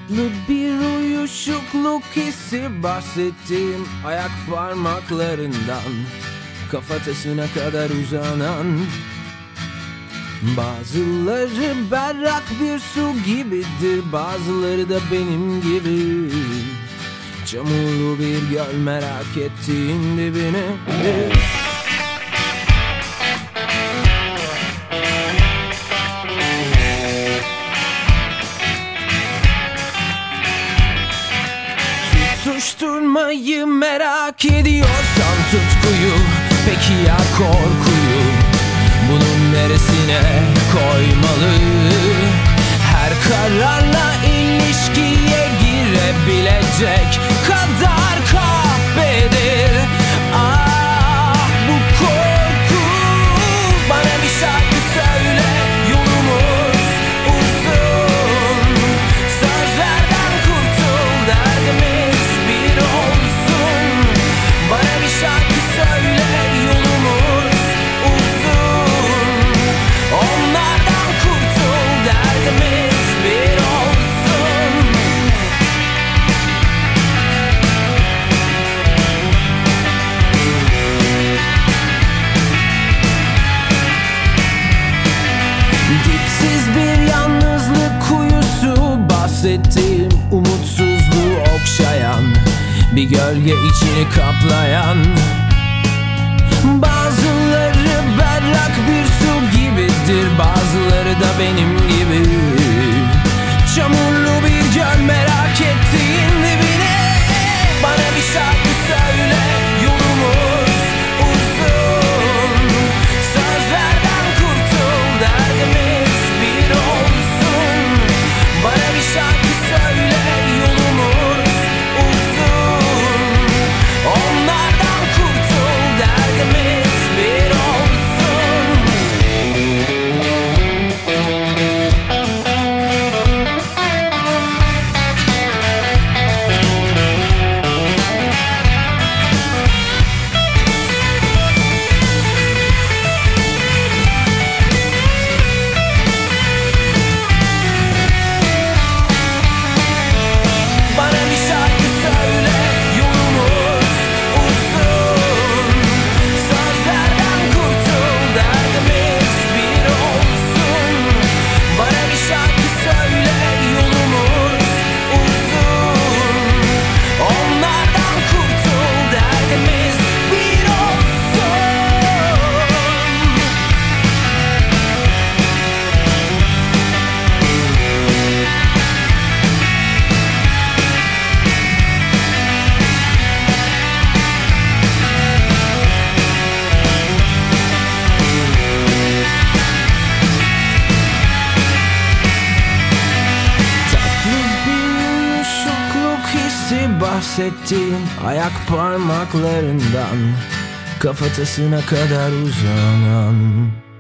Tatlı bir uyuşukluk hissi, bahsettiğim ayak parmaklarından kafatasına kadar uzanan. Bazıları berrak bir su gibidir, bazıları da benim gibi çamurlu bir göl, merak ettiğin dibine. Tutuşturmayı merak ediyorsan tutkuyu, peki ya korkuyu? Bunun neresine koymalı? Her kararla ilişkiye girebilecek kadar kahpedir. Ah, bu korku. Bana bir şarkı söyle, yolumuz uzun. Sözlerden kurtul, derdimiz bir olsun. Bana bir şarkı söyle, yolumuz uzun. Onlardan kurtul, derdimiz bir olsun. Dipsiz bir yalnızlık kuyusu, bahsettiğim umutsuzluğu okşayan bir gölge, içini kaplayan. Bazıları berrak bir su gibidir, bazıları da benim gibi çamurlu bir göl, merak ettiğin dibine. Bana bir şarkı söyle, yolumuz uzun. Sözlerden kurtul, derdimiz bir olsun. Bana bir şarkı söyle, yolumuz uzun. Onlardan kurtul, derdimiz bir olsun. Bana bir şarkı söyle, yolumuz uzun. Sözlerden kurtul, derdimiz bir olsun. Bana bir şarkı söyle, yolumuz uzun. Onlardan kurtul, derdimiz bir olsun. Tatlı bir uyuşukluk hissi, bahsettiğim ayak parmaklarından kafatasına kadar uzanan.